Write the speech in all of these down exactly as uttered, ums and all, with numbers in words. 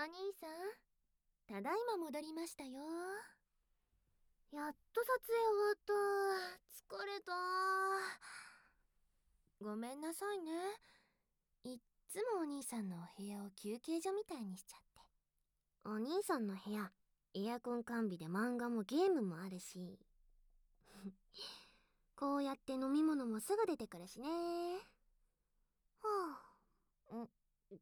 兄さん、ただいま戻りましたよ。やっと撮影終わった。疲れた。ごめんなさいね。いっつもお兄さんのお部屋を休憩所みたいにしちゃって。お兄さんの部屋、エアコン完備で漫画もゲームもあるしこうやって飲み物もすぐ出てくるしね。はあ、ん、ん、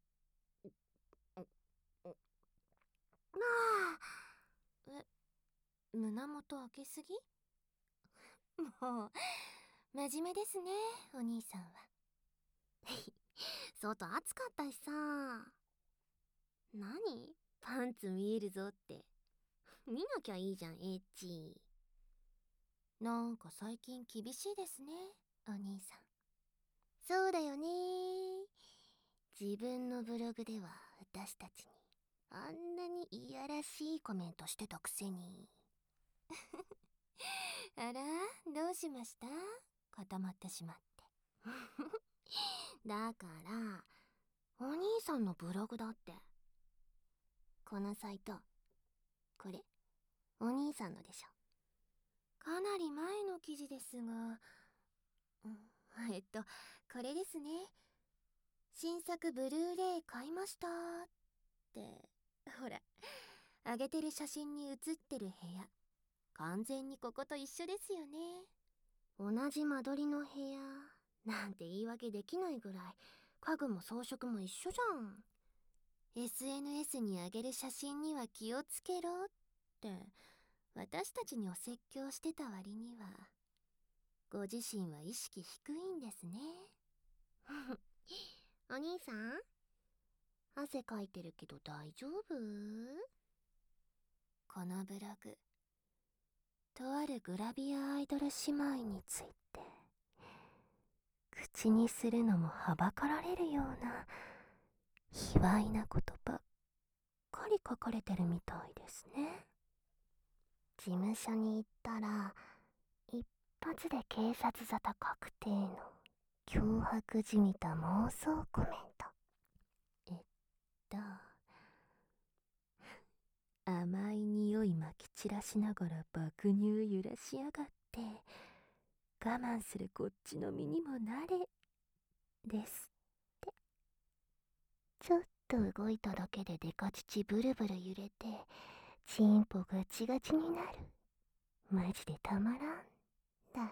ああ。え、胸元開けすぎ？もう真面目ですね、お兄さんは。外暑かったしさ。何？パンツ見えるぞって。見なきゃいいじゃん、エッチ。なんか最近厳しいですね、お兄さん。そうだよね。自分のブログでは私たちにあんなにいやらしいコメントしてたくせに。あら、どうしました？固まってしまって。だから、お兄さんのブログだって。このサイト、これ、お兄さんのでしょ。かなり前の記事ですが、うん、えっと、これですね。新作ブルーレイ買いましたって、ほら、上げてる写真に写ってる部屋、完全にここと一緒ですよね。同じ間取りの部屋なんて言い訳できないぐらい、家具も装飾も一緒じゃん。エスエヌエス に上げる写真には気をつけろって私たちにお説教してた割には、ご自身は意識低いんですね。お兄さん、汗かいてるけど大丈夫？このブログ、とあるグラビアアイドル姉妹について口にするのもはばかられるような卑猥なことばっかり書かれてるみたいですね。事務所に行ったら一発で警察沙汰確定の脅迫じみた妄想コメント。えっと甘い匂いまき散らしながら爆乳揺らしやがって、我慢するこっちの身にもなれですって。ちょっと動いただけでデカ乳ブルブル揺れてチンポガチガチになる。マジでたまらんだって。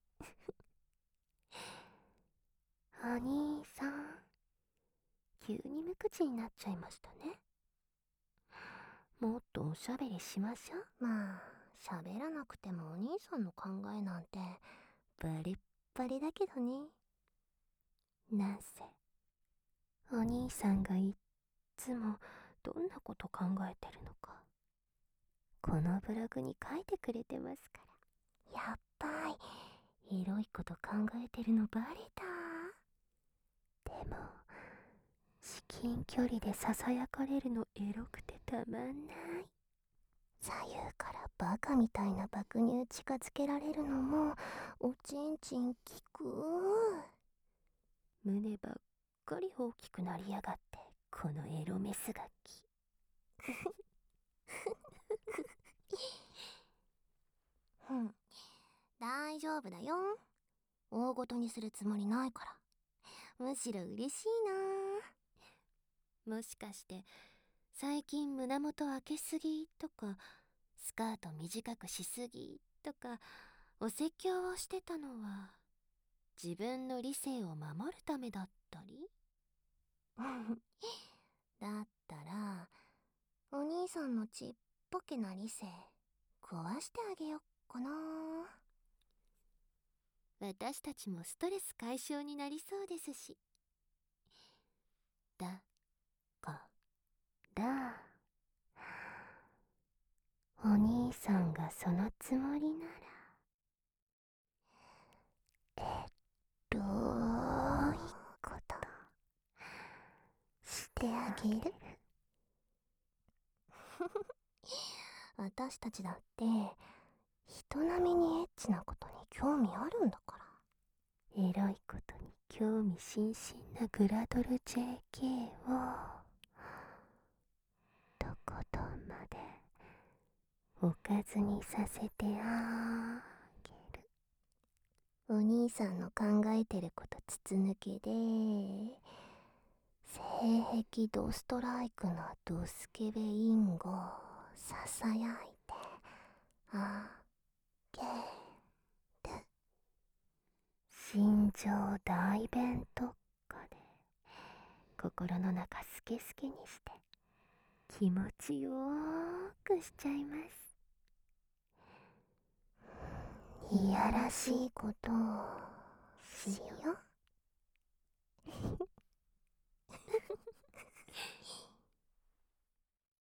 お兄さん、急に無口になっちゃいましたね。もっとおしゃべりしましょう。まあ喋らなくてもお兄さんの考えなんてバレッバレだけどね。なんせお兄さんがいっつもどんなこと考えてるのかこのブログに書いてくれてますから。やっばい、エロいこと考えてるのバレた。でも至近距離でささやかれるのエロくてたまんない。左右からバカみたいな爆乳近づけられるのもおちんちんきく。胸ばっかり大きくなりやがって、このエロメスガキ。ふん、大丈夫だよ。大ごとにするつもりないから。むしろ嬉しいな。もしかして最近胸元開けすぎとか、スカート短くしすぎとかお説教をしてたのは自分の理性を守るためだったり？だったらお兄さんのちっぽけな理性壊してあげよっかな。私たちもストレス解消になりそうですし。だからお兄さんがそのつもりなら、えっといことしてあげる。私たちだって人並みにエッチなことに興味あるんだから。エロいことに興味津々なグラドル ジェーケー をおかずにさせてあげる。お兄さんの考えてること筒抜けで、性癖ドストライクなドスケベインゴささやいてあげる。心情大弁特化で心の中スケスケにして気持ちよーくしちゃいます。いやらしいことをしよう。